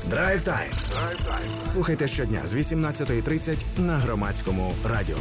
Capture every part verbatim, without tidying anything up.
Драйв Тайм. Слухайте щодня з вісімнадцятої тридцять на Громадському радіо.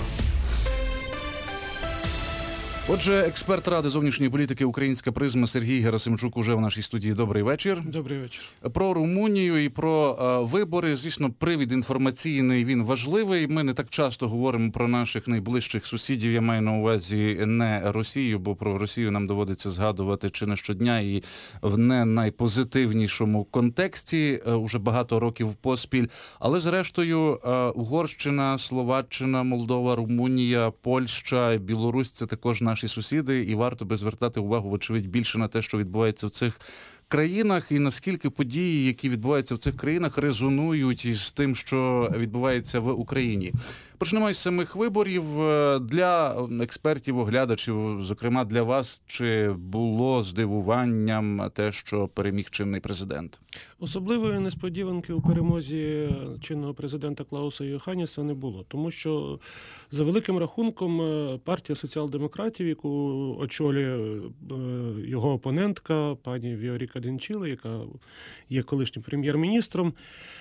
Отже, експерт Ради зовнішньої політики «Українська призма» Сергій Герасимчук уже в нашій студії. Добрий вечір. Добрий вечір. Про Румунію і про а, вибори, звісно, привід інформаційний, він важливий. Ми не так часто говоримо про наших найближчих сусідів, я маю на увазі не Росію, бо про Росію нам доводиться згадувати чи не щодня і в не найпозитивнішому контексті, а, уже багато років поспіль. Але зрештою а, Угорщина, Словаччина, Молдова, Румунія, Польща, Білорусь – це також наші сусіди, і варто би звертати увагу, вочевидь, більше на те, що відбувається в цих країнах, і наскільки події, які відбуваються в цих країнах, резонують із тим, що відбувається в Україні. Почнемо із самих виборів. Для експертів, оглядачів, зокрема для вас, чи було здивуванням те, що переміг чинний президент? Особливої несподіванки у перемозі чинного президента Клауса Йоханніса не було, тому що за великим рахунком партія соціал-демократів, яку очолює його опонентка, пані Віоріка Денчіле, яка є колишнім прем'єр-міністром,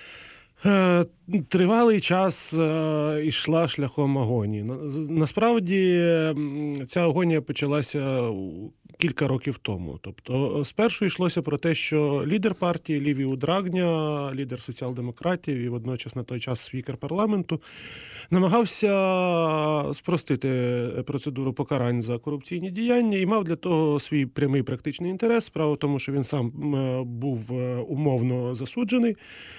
тривалий час йшла шляхом агонії. Насправді ця агонія почалася кілька років тому. Тобто спершу йшлося про те, що лідер партії Лівію Драгня, лідер соціал-демократів і водночас на той час спікер парламенту, намагався спростити процедуру покарань за корупційні діяння і мав для того свій прямий практичний інтерес. Справа в тому, що він сам був умовно засуджений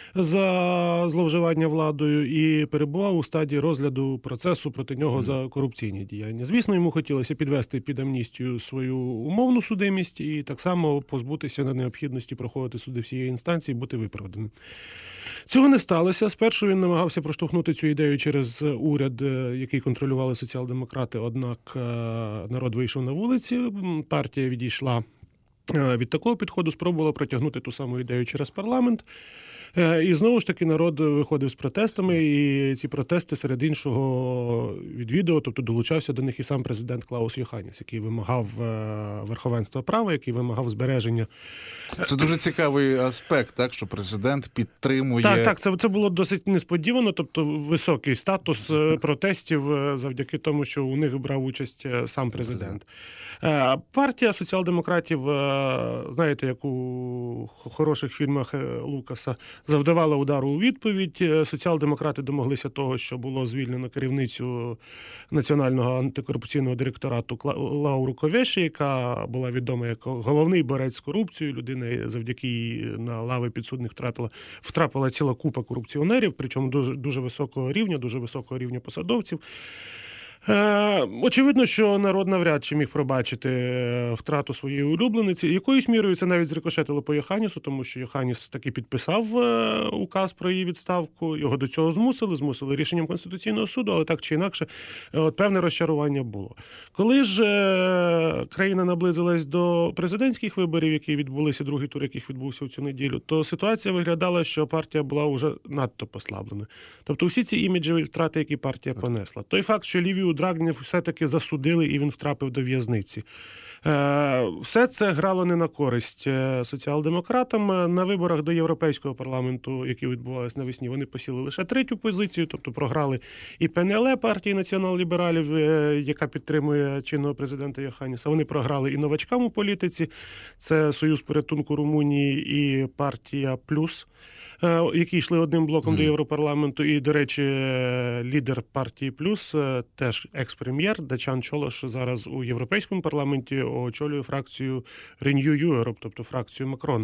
за зловживання владою і перебував у стадії розгляду процесу проти нього за корупційні діяння. Звісно, йому хотілося підвести під амністію свою умовну судимість і так само позбутися на необхідності проходити суди всієї інстанції, бути виправданим. Цього не сталося. Спершу він намагався проштовхнути цю ідею через уряд, який контролювали соціал-демократи, однак народ вийшов на вулиці, партія відійшла від такого підходу, спробувала протягнути ту саму ідею через парламент. І знову ж таки народ виходив з протестами, і ці протести серед іншого відвідував, тобто долучався до них і сам президент Клаус Йоханніс, який вимагав верховенства права, який вимагав збереження. Це дуже цікавий аспект, так, що президент підтримує... Так, так, це, це було досить несподівано, тобто високий статус протестів завдяки тому, що у них брав участь сам президент. Партія соціал-демократів, знаєте, як у хороших фільмах Лукаса, завдавала удару у відповідь. Соціал-демократи домоглися того, що було звільнено керівницю Національного антикорупційного директорату Лауру Ковеші, яка була відома як головний борець з корупцією. Людина завдяки їй на лави підсудних втратила, втрапила ціла купа корупціонерів, причому дуже, дуже високого рівня, дуже високого рівня посадовців. Очевидно, що народ навряд чи міг пробачити втрату своєї улюблениці. Якоюсь мірою це навіть зрикошетило по Йоханнісу, тому що Йоханніс таки підписав указ про її відставку. Його до цього змусили, змусили рішенням Конституційного суду, але так чи інакше от, певне розчарування було. Коли ж країна наблизилась до президентських виборів, які відбулися, другий тур яких відбувся в цю неділю, то ситуація виглядала, що партія була вже надто послаблена. Тобто всі ці іміджеві втрати, які партія понесла. Той факт, що Лівію Драгнєв все-таки засудили і він втрапив до в'язниці. Все це грало не на користь соціал-демократам. На виборах до Європейського парламенту, які відбувалися навесні, вони посіли лише третю позицію, тобто програли і ПНЛ партії націонал-лібералів, яка підтримує чинного президента Йоханніса. Вони програли і новачкам у політиці, це Союз порятунку Румунії і партія Плюс, які йшли одним блоком mm. до Європарламенту. І, до речі, лідер партії Плюс, теж екс-прем'єр Дачан Чолош, зараз у Європейському парламенті очолює фракцію Renew Europe, тобто фракцію Макрона.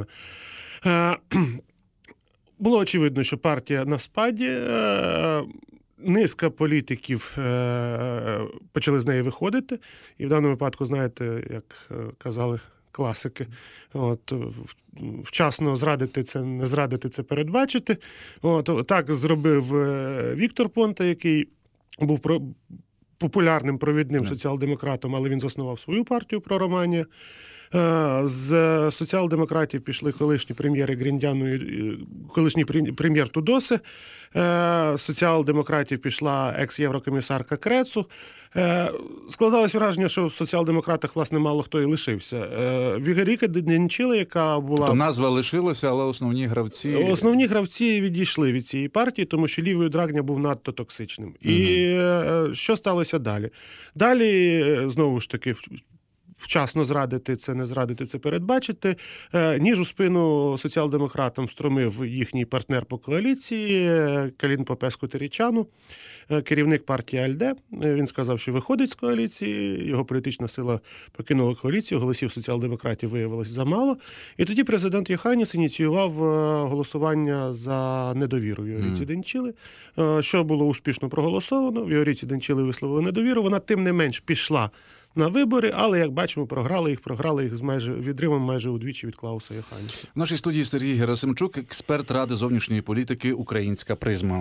Було очевидно, що партія на спаді. Низка політиків почали з неї виходити. І в даному випадку, знаєте, як казали класики, от, вчасно зрадити це, не зрадити це, передбачити. От, так зробив Віктор Понта, який був про, популярним провідним yeah. соціал-демократом, але він заснував свою партію «Пророманія». З соціал-демократів пішли колишні прем'єри Гріндяну, колишній прем'єр Тудоси. З соціал-демократів пішла екс-єврокомісарка Крецу. Складалось враження, що в соціал-демократах, власне, мало хто і лишився. Вігаріка Денчила, яка була... Тобто назва лишилася, але основні гравці... Основні гравці відійшли від цієї партії, тому що лівий Драгня був надто токсичним. Угу. І що сталося далі? Далі, знову ж таки, вчасно зрадити це, не зрадити це, передбачити. Ніж у спину соціал-демократам встромив їхній партнер по коаліції Калін Попеску-Терічану, керівник партії АЛДЕ. Він сказав, що виходить з коаліції, його політична сила покинула коаліцію, голосів соціал-демократів виявилось замало. І тоді президент Йоханіс ініціював голосування за недовіру Віоріці mm. Денчили, що було успішно проголосовано. Віоріці Денчили висловили недовіру, вона тим не менш пішла на вибори, але, як бачимо, програли їх, програли їх з майже відривом майже удвічі від Клауса Йоханіса. В нашій студії Сергій Герасимчук, експерт Ради зовнішньої політики «Українська призма».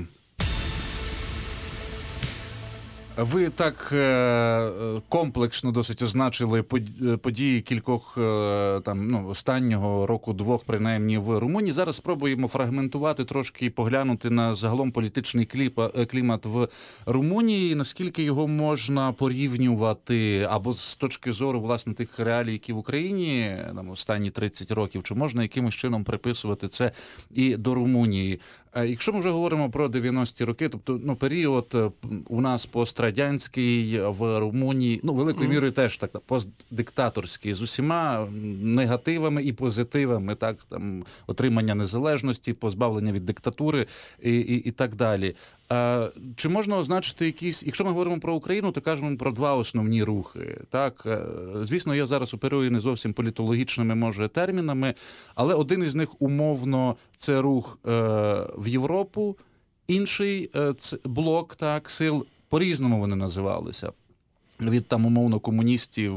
Ви так комплексно досить означили події кількох там ну останнього року-двох, принаймні в Румунії. Зараз спробуємо фрагментувати трошки і поглянути на загалом політичний клімат в Румунії, наскільки його можна порівнювати або з точки зору власне тих реалій, які в Україні там останні тридцять років, чи можна якимось чином приписувати це і до Румунії. Якщо ми вже говоримо про дев'яності роки, тобто ну період у нас пострадянський в Румунії, ну великою мірою теж так постдиктаторський, з усіма негативами і позитивами, так там отримання незалежності, позбавлення від диктатури і, і, і так далі. А, чи можна означити якісь, якщо ми говоримо про Україну, то кажемо про два основні рухи. Так, звісно, я зараз оперую не зовсім політологічними, може, термінами, але один із них умовно це рух е, в Європу, інший е, це блок, так, сил, по-різному вони називалися. Від там умовно комуністів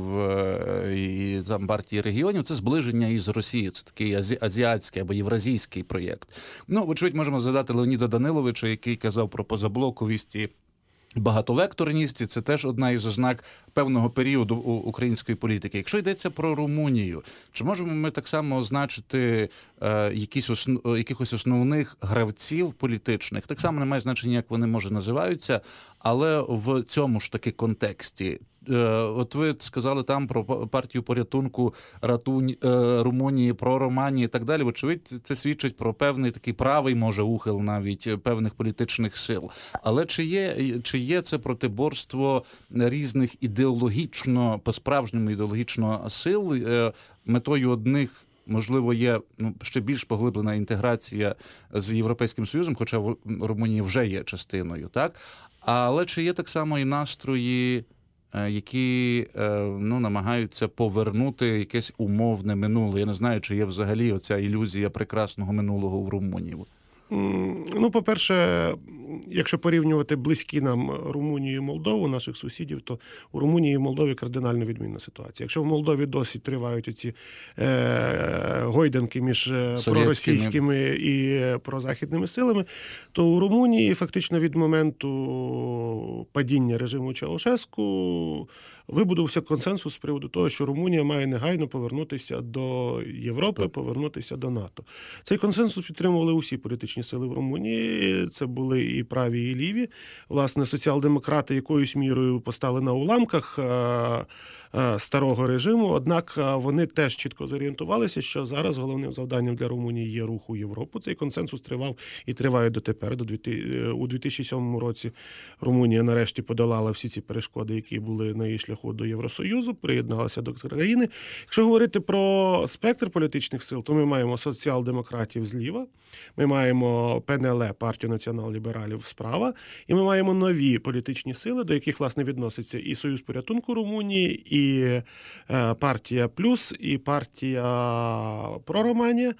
і там партії регіонів, це зближення із Росією. Це такий азі- азіатський або євразійський проєкт. Ну, вочевидь, можемо згадати Леоніда Даниловича, який казав про позаблоковість і багатовекторність. Це теж одна із ознак певного періоду української політики. Якщо йдеться про Румунію, чи можемо ми так само означити е, якісь основ, якихось основних гравців політичних? Так само немає значення, як вони, може, називаються, але в цьому ж таки контексті. От ви сказали там про партію порятунку Ратунь, Румунії, про Романії і так далі. Вочевидь, це свідчить про певний такий правий, може, ухил навіть певних політичних сил. Але чи є, чи є це протиборство різних ідеологічно, по-справжньому ідеологічно сил? Метою одних, можливо, є ну, ще більш поглиблена інтеграція з Європейським Союзом, хоча Румунія вже є частиною, так? Але чи є так само і настрої, які ну, намагаються повернути якесь умовне минуле? Я не знаю, чи є взагалі оця ілюзія прекрасного минулого в Румунії. Ну, по-перше, якщо порівнювати близькі нам Румунію і Молдову, наших сусідів, то у Румунії і Молдові кардинально відмінна ситуація. Якщо в Молдові досі тривають оці е, гойданки між Совєтськими. проросійськими і прозахідними силами, то у Румунії фактично від моменту падіння режиму Чаушеску вибудувався консенсус з приводу того, що Румунія має негайно повернутися до Європи, так. повернутися до НАТО. Цей консенсус підтримували усі політичні сили в Румунії. Це були і праві, і ліві. Власне, соціал-демократи якоюсь мірою постали на уламках старого режиму, однак вони теж чітко зорієнтувалися, що зараз головним завданням для Румунії є рух у Європу. Цей консенсус тривав і триває дотепер. У дві тисячі сьомому році Румунія нарешті подолала всі ці перешкоди, які були на її шляху до Євросоюзу, приєдналася до країни. Якщо говорити про спектр політичних сил, то ми маємо соціал-демократів зліва, ми маємо Пе Ен Еле, партію націонал-лібералів справа, і ми маємо нові політичні сили, до яких, власне, відноситься і Союз порятунку Румунії, і і партія Плюс, і партія Пророманія,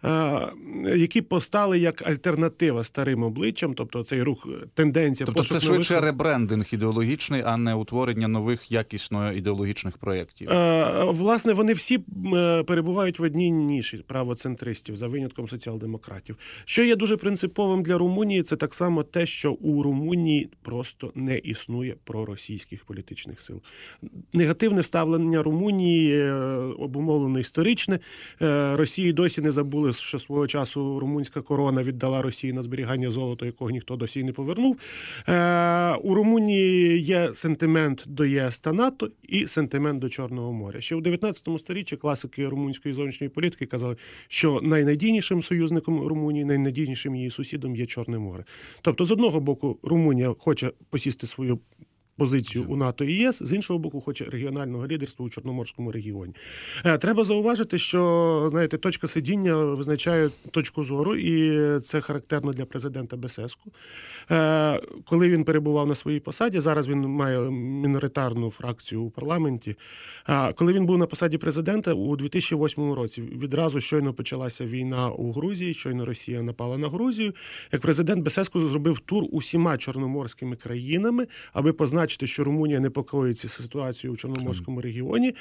які постали як альтернатива старим обличчям, тобто цей рух, тенденція... Тобто це швидше нових... ребрендинг ідеологічний, а не утворення нових як якісно ідеологічних проєктів? Е, власне, вони всі е, перебувають в одній ніші правоцентристів, за винятком соціал-демократів. Що є дуже принциповим для Румунії, це так само те, що у Румунії просто не існує проросійських політичних сил. Негативне ставлення Румунії е, обумовлено історичне. Е, Росії досі не забули, що свого часу румунська корона віддала Росії на зберігання золота, якого ніхто досі не повернув. Е, у Румунії є сентимент до ЄС та НАТО і сентимент до Чорного моря. Ще у дев'ятнадцятому сторіччі класики румунської зовнішньої політики казали, що найнадійнішим союзником Румунії, найнадійнішим її сусідом є Чорне море. Тобто, з одного боку, Румунія хоче посісти свою позицію у НАТО і ЄС, з іншого боку, хоче регіонального лідерства у Чорноморському регіоні. Треба зауважити, що, знаєте, точка сидіння визначає точку зору, і це характерно для президента Басеску. Коли він перебував на своїй посаді, зараз він має міноритарну фракцію у парламенті. Коли він був на посаді президента у дві тисячі восьмому році, відразу щойно почалася війна у Грузії, щойно Росія напала на Грузію, як президент Басеску зробив тур усіма чорноморськими країнами, аби позначити, що Румунія непокоїться ситуацією у Чорноморському регіоні.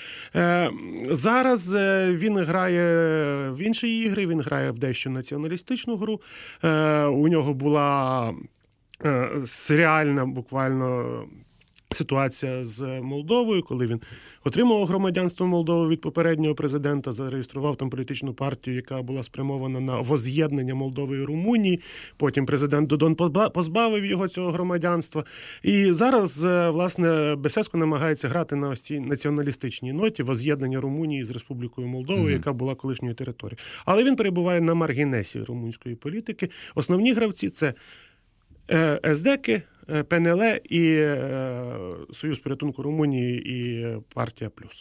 Зараз він грає в інші ігри, він грає в дещо націоналістичну гру. У нього була серіальна буквально ситуація з Молдовою, коли він отримав громадянство Молдови від попереднього президента, зареєстрував там політичну партію, яка була спрямована на воз'єднання Молдови і Румунії. Потім президент Додон позбавив його цього громадянства. І зараз, власне, Басеску намагається грати на ось цій націоналістичній ноті воз'єднання Румунії з Республікою Молдова, mm-hmm. яка була колишньою територією. Але він перебуває на маргінесі румунської політики. Основні гравці – це ес-деки, ПНЛ і Союз порятунку Румунії і партія Плюс.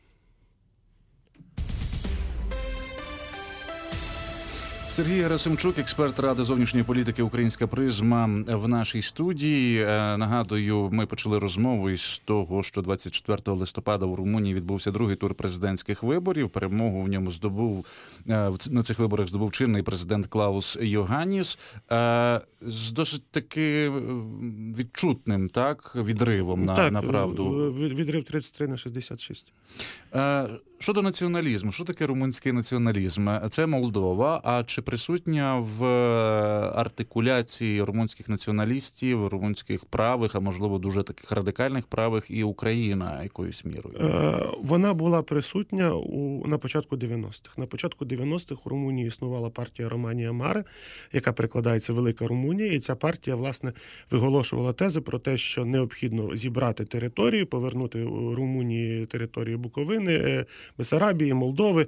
Сергій Герасимчук, експерт Ради зовнішньої політики «Українська призма» в нашій студії. Нагадую, ми почали розмову із того, що двадцять четвертого листопада у Румунії відбувся другий тур президентських виборів. Перемогу в ньому здобув, на цих виборах здобув чинний президент Клаус Йоганніс з досить таки відчутним, так, відривом на, так, на правду. Відрив тридцять три на шістдесят шість. Щодо націоналізму, що таке румунський націоналізм? Це Молдова, а чи присутня в артикуляції румунських націоналістів, румунських правих, а можливо дуже таких радикальних правих і Україна якоюсь мірою? Вона була присутня у, на початку дев'яностих. На початку дев'яностих у Румунії існувала партія Романія Маре, яка перекладається «Велика Румунія», і ця партія, власне, виголошувала тези про те, що необхідно зібрати територію, повернути Румунії території Буковини, Бессарабії, Молдови.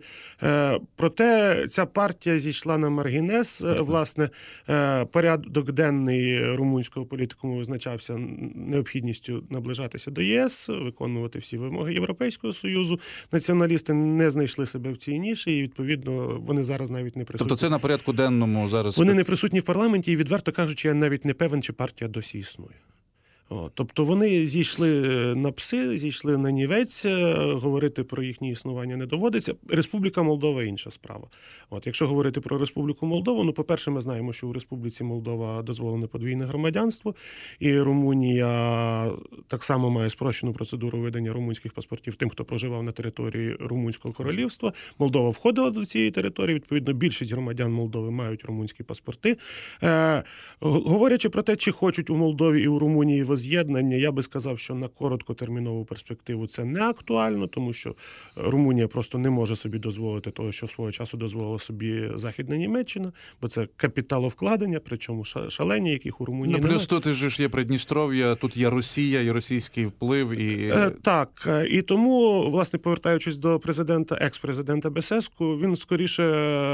Проте ця партія зійшла на маргінес. Власне, порядок денний румунського політикуму визначався необхідністю наближатися до ЄС, виконувати всі вимоги Європейського Союзу. Націоналісти не знайшли себе в цій ніші і, відповідно, вони зараз навіть не присутні. Тобто це на порядку денному зараз? Вони не присутні в парламенті і, відверто кажучи, я навіть не певен, чи партія досі існує. О, тобто вони зійшли на пси, зійшли на нівець, говорити про їхнє існування не доводиться. Республіка Молдова – інша справа. От, якщо говорити про Республіку Молдову, ну, по-перше, ми знаємо, що у Республіці Молдова дозволене подвійне громадянство, і Румунія так само має спрощену процедуру видання румунських паспортів тим, хто проживав на території Румунського королівства. Молдова входила до цієї території, відповідно, більшість громадян Молдови мають румунські паспорти. Е, говорячи про те, чи хочуть у Молдові і у Румунії з'єднання, я би сказав, що на короткотермінову перспективу це не актуально, тому що Румунія просто не може собі дозволити того, що свого часу дозволила собі Західна Німеччина, бо це капіталовкладення, причому шалені, яких у Румунії ну, немає. Плюс тут ж є Придністров'я, тут є Росія, і російський вплив. І... Е, так, і тому, власне, повертаючись до президента, екс-президента Басеску, він скоріше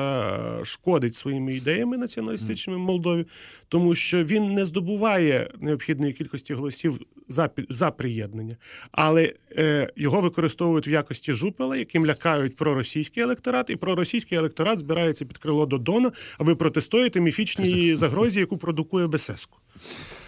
шкодить своїми ідеями націоналістичними в Молдові, тому що він не здобуває необхідної кількості голосів за, за приєднання. Але е, його використовують в якості жупела, яким лякають проросійський електорат, і проросійський електорат збирається під крило Додона, аби протистояти міфічній загрозі, яку продукує Басеску.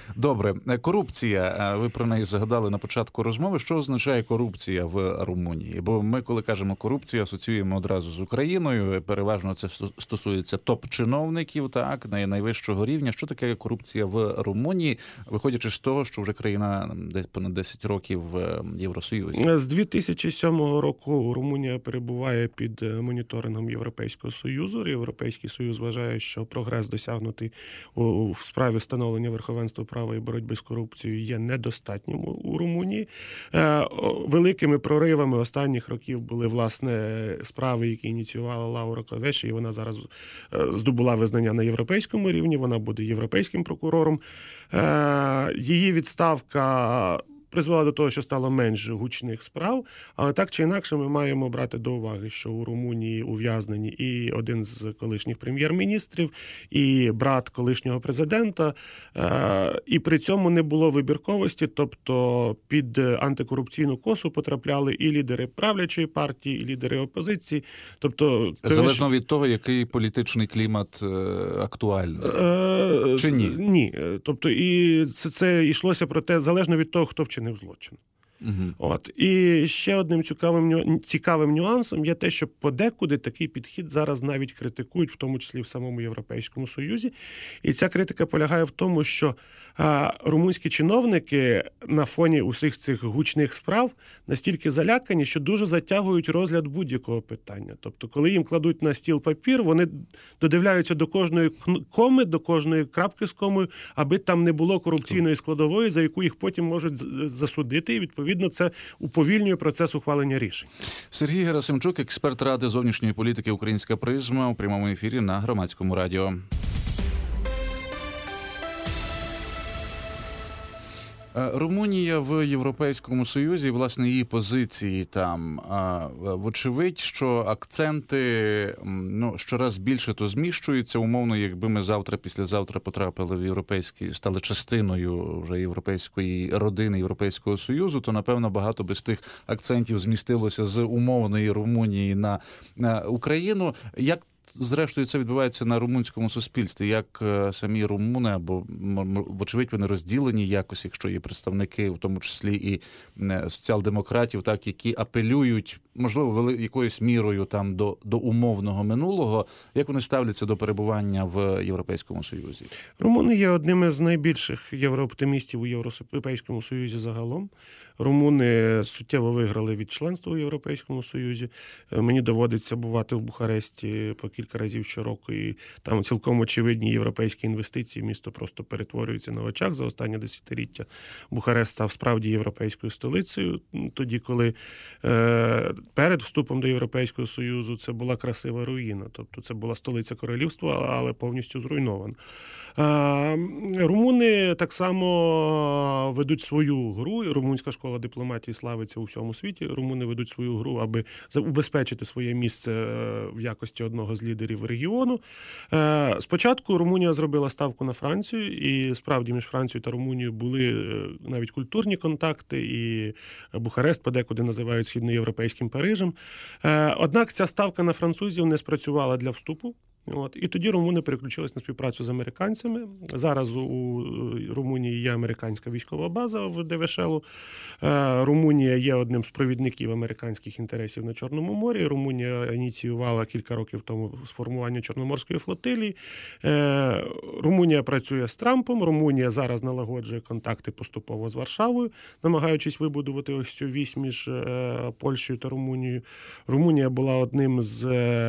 Добре. Корупція. Ви про неї згадали на початку розмови. Що означає корупція в Румунії? Бо ми, коли кажемо корупція, асоціюємо одразу з Україною. Переважно це стосується топ-чиновників, так, найвищого рівня. Що таке корупція в Румунії, виходячи з того, що вже країна десь понад десять років в Євросоюзі? З дві тисячі сьомого року Румунія перебуває під моніторингом Європейського Союзу. Європейський Союз вважає, що прогрес, досягнутий у справі встановлення верховенства права і боротьби з корупцією, є недостатнім у Румунії. Великими проривами останніх років були, власне, справи, які ініціювала Лаура Ковеші, і вона зараз здобула визнання на європейському рівні, вона буде європейським прокурором. Її відставка призвела до того, що стало менше гучних справ, але так чи інакше ми маємо брати до уваги, що у Румунії ув'язнені і один з колишніх прем'єр-міністрів, і брат колишнього президента, і при цьому не було вибірковості, тобто під антикорупційну косу потрапляли і лідери правлячої партії, і лідери опозиції. Тобто, залежно від того, який політичний клімат актуальний. Е, чи ні? Ні. Тобто і це, це йшлося про те, залежно від того, хто вчинив злочин. Угу. От. І ще одним цікавим, цікавим нюансом є те, що подекуди такий підхід зараз навіть критикують, в тому числі в самому Європейському Союзі. І ця критика полягає в тому, що а, румунські чиновники на фоні усіх цих гучних справ настільки залякані, що дуже затягують розгляд будь-якого питання. Тобто, коли їм кладуть на стіл папір, вони додивляються до кожної коми, до кожної крапки з комою, аби там не було корупційної складової, за яку їх потім можуть засудити, і відповідно це уповільнює процес ухвалення рішень. Сергій Герасимчук, експерт Ради зовнішньої політики «Українська призма» у прямому ефірі на Громадському радіо. Румунія в Європейському Союзі, власне, її позиції там, вочевидь, що акценти, ну, щораз більше то зміщуються. Умовно, якби ми завтра, післязавтра потрапили в європейський, стали частиною вже європейської родини Європейського Союзу, то, напевно, багато би з тих акцентів змістилося з умовної Румунії на, на Україну. Як зрештою, це відбувається на румунському суспільстві, як самі румуни, або, вочевидь, вони розділені якось, якщо є представники, в тому числі і соціал-демократів, так, які апелюють, можливо, якоюсь мірою там до, до умовного минулого, як вони ставляться до перебування в Європейському Союзі? Румуни є одним із найбільших єврооптимістів у Європейському Союзі загалом. Румуни суттєво виграли від членства у Європейському Союзі. Мені доводиться бувати в Бухаресті по кілька разів щороку, і там цілком очевидні європейські інвестиції. Місто просто перетворюється на очах за останнє десятиліття. Бухарест став справді європейською столицею. Тоді, коли е, перед вступом до Європейського Союзу це була красива руїна. Тобто це була столиця королівства, але повністю зруйнована. Е, румуни так само ведуть свою гру. Румунська школа дипломатії славиться у всьому світі. Румуни ведуть свою гру, аби убезпечити своє місце в якості одного з лідерів регіону. Спочатку Румунія зробила ставку на Францію, і справді між Францією та Румунією були навіть культурні контакти, і Бухарест подекуди називають східноєвропейським Парижем. Однак ця ставка на французів не спрацювала для вступу. От. І тоді румуни переключились на співпрацю з американцями. Зараз у Румунії є американська військова база в Девешелу. Румунія є одним з провідників американських інтересів на Чорному морі. Румунія ініціювала кілька років тому сформування Чорноморської флотилії. Румунія працює з Трампом. Румунія зараз налагоджує контакти поступово з Варшавою, намагаючись вибудувати ось цю вісь між Польщею та Румунією. Румунія була одним з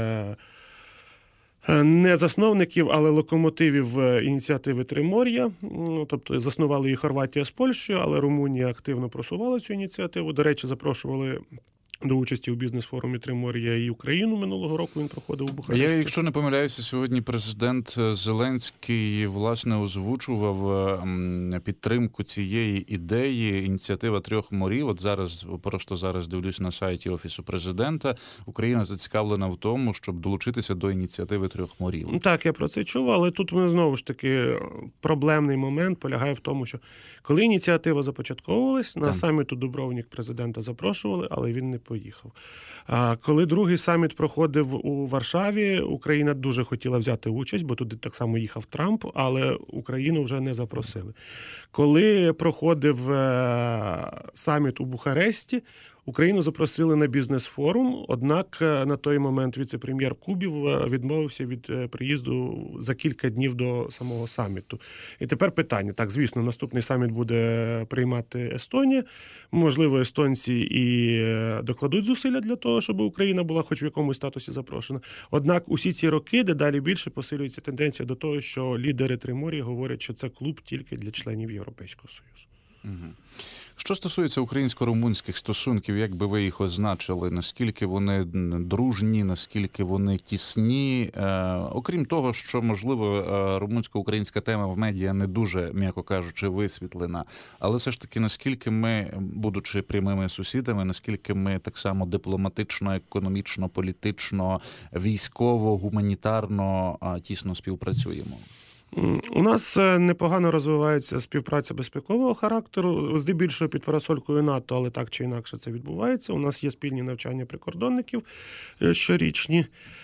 не засновників, але локомотивів ініціативи Тримор'я. Тобто заснували її Хорватія з Польщею, але Румунія активно просувала цю ініціативу. До речі, запрошували до участі у бізнес-форумі Тримор'я і Україну минулого року. Він проходив у Бухаресті. Я, якщо не помиляюся, сьогодні президент Зеленський, власне, озвучував підтримку цієї ідеї, ініціатива трьох морів. От зараз, просто зараз дивлюсь на сайті Офісу президента, Україна зацікавлена в тому, щоб долучитися до ініціативи трьох морів. Так, я про це чув, але тут ми знову ж таки проблемний момент полягає в тому, що коли ініціатива започатковувалась, на саміт у Дубровник президента запрошували, але він не поїхав. А коли другий саміт проходив у Варшаві, Україна дуже хотіла взяти участь, бо туди так само їхав Трамп, але Україну вже не запросили. Коли проходив саміт у Бухаресті, Україну запросили на бізнес-форум, однак на той момент віце-прем'єр Кубів відмовився від приїзду за кілька днів до самого саміту. І тепер питання. Так, звісно, наступний саміт буде приймати Естонія. Можливо, естонці і докладуть зусилля для того, щоб Україна була хоч в якомусь статусі запрошена. Однак усі ці роки дедалі більше посилюється тенденція до того, що лідери Тримор'я говорять, що це клуб тільки для членів Європейського Союзу. Угу. Що стосується українсько-румунських стосунків, як би ви їх означили, наскільки вони дружні, наскільки вони тісні? Е, окрім того, що, можливо, румунсько-українська тема в медіа не дуже, м'яко кажучи, висвітлена, але все ж таки, наскільки ми, будучи прямими сусідами, наскільки ми так само дипломатично, економічно, політично, військово, гуманітарно тісно співпрацюємо? У нас непогано розвивається співпраця безпекового характеру, здебільшого під парасолькою НАТО, але так чи інакше це відбувається. У нас є спільні навчання прикордонників щорічні.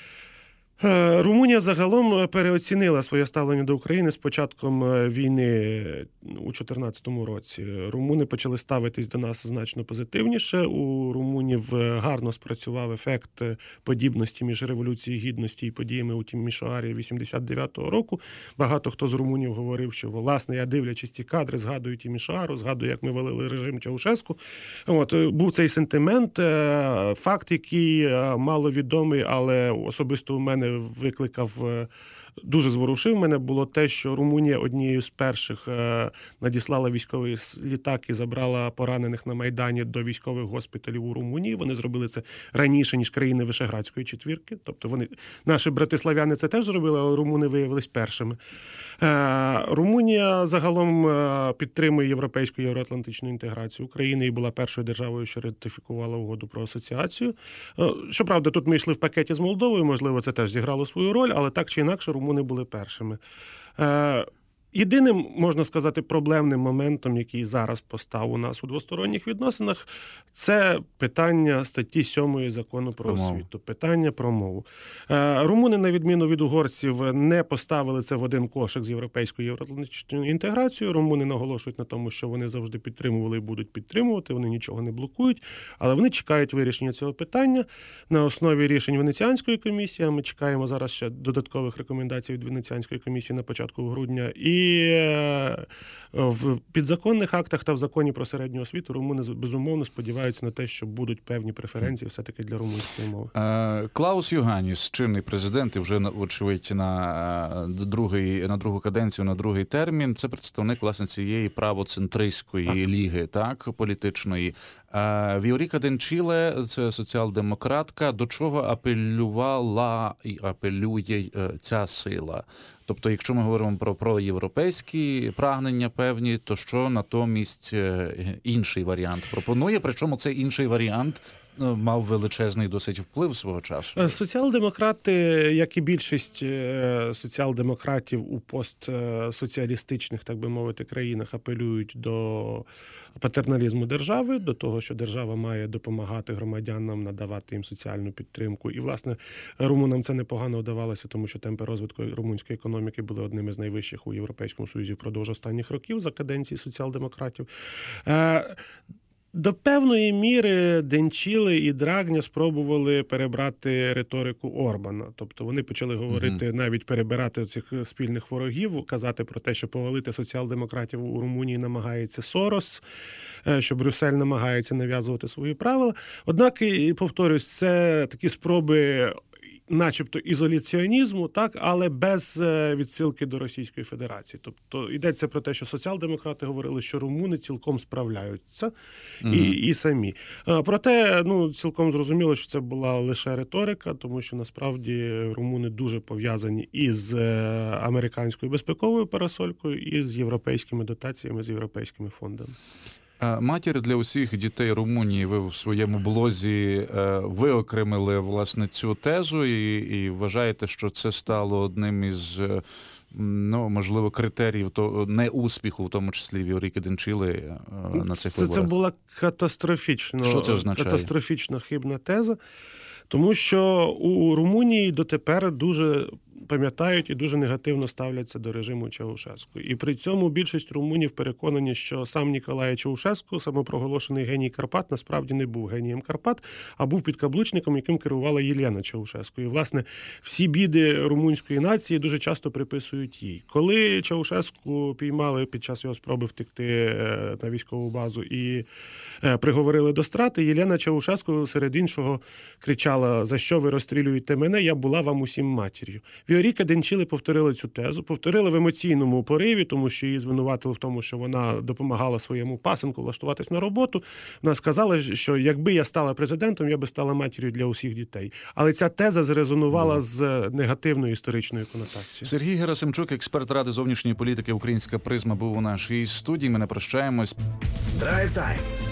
Румунія загалом переоцінила своє ставлення до України з початком війни у дві тисячі чотирнадцятому році. Румуни почали ставитись до нас значно позитивніше. У румунів гарно спрацював ефект подібності між Революцією Гідності і подіями у Тімішоарі вісімдесят дев'ятого року. Багато хто з румунів говорив, що, власне, я дивлячись ці кадри, згадую Тімішоару, згадую, як ми валили режим Чаушеску. От, був цей сентимент, факт, який маловідомий, але особисто у мене викликав, дуже зворушив мене, було те, що Румунія однією з перших надіслала військовий літак і забрала поранених на Майдані до військових госпіталів у Румунії. Вони зробили це раніше, ніж країни Вишеградської четвірки. Тобто вони, наші брати-слав'яни це теж зробили, але румуни виявились першими. Румунія загалом підтримує європейську євроатлантичну інтеграцію України і була першою державою, що ратифікувала угоду про асоціацію. Щоправда, тут ми йшли в пакеті з Молдовою, можливо, це теж зіграло свою роль, але так чи інакше румуни були першими. Єдиним, можна сказати, проблемним моментом, який зараз постав у нас у двосторонніх відносинах, це питання статті сьомої закону про освіту, питання про мову. Румуни, на відміну від угорців, не поставили це в один кошик з європейською євроатлантичною інтеграцією. Румуни наголошують на тому, що вони завжди підтримували і будуть підтримувати, вони нічого не блокують, але вони чекають вирішення цього питання на основі рішень Венеціанської комісії. Ми чекаємо зараз ще додаткових рекомендацій від Венеціанської комісії на початку грудня. І в підзаконних актах та в законі про середню освіту румуни, безумовно, сподіваються на те, що будуть певні преференції все-таки для румунської мови. Клаус Йоганніс, чинний президент, і вже, очевидь, на, другий, на другу каденцію, на другий термін, це представник, власне, цієї правоцентристської так. ліги, так, політичної. Віоріка Денчіле, це соціал-демократка, до чого апелювала і апелює ця сила? Тобто, якщо ми говоримо про, про європейські прагнення певні, то що натомість інший варіант пропонує? Причому цей інший варіант мав величезний досить вплив свого часу. Соціал-демократи, як і більшість соціал-демократів у постсоціалістичних, так би мовити, країнах, апелюють до патерналізму держави, до того, що держава має допомагати громадянам, надавати їм соціальну підтримку. І, власне, румунам це непогано вдавалося, тому що темпи розвитку румунської економіки були одними з найвищих у Європейському Союзі впродовж останніх років за каденції соціал-демократів. До певної міри Денчіле і Драгня спробували перебрати риторику Орбана. Тобто вони почали говорити, mm-hmm. навіть перебирати цих спільних ворогів, казати про те, що повалити соціал-демократів у Румунії намагається Сорос, що Брюссель намагається нав'язувати свої правила. Однак, і повторюсь, це такі спроби начебто ізоляціонізму, так, але без відсилки до Російської Федерації. Тобто йдеться про те, що соціал-демократи говорили, що румуни цілком справляються mm-hmm. і, і самі. Проте, ну, цілком зрозуміло, що це була лише риторика, тому що насправді румуни дуже пов'язані із американською безпековою парасолькою і з європейськими дотаціями, з європейськими фондами. Матір для усіх дітей Румунії, ви в своєму блозі виокремили, власне, цю тезу і, і вважаєте, що це стало одним із ну, можливо, критеріїв то неуспіху, в тому числі в Евріки Денчили на цих це, виборах? це була катастрофічно, Що це означає? катастрофічно хибна теза, тому що у Румунії дотепер дуже пам'ятають і дуже негативно ставляться до режиму Чаушеску. І при цьому більшість румунів переконані, що сам Ніколай Чаушеску, самопроголошений геній Карпат, насправді не був генієм Карпат, а був підкаблучником, яким керувала Єлена Чаушеску. І, власне, всі біди румунської нації дуже часто приписують їй. Коли Чаушеску піймали під час його спроби втекти на військову базу і приговорили до страти, Єлена Чаушеску серед іншого кричала: «За що ви розстрілюєте мене? Я була вам усім матір'ю». Віоріка Денчили повторила цю тезу, повторила в емоційному пориві, тому що її звинуватили в тому, що вона допомагала своєму пасенку влаштуватись на роботу. Вона сказала, що якби я стала президентом, я би стала матір'ю для усіх дітей. Але ця теза зрезонувала з негативною історичною конотацією. Сергій Герасимчук, експерт Ради зовнішньої політики «Українська призма», був у нашій студії. Ми не прощаємось. Драйв тайм.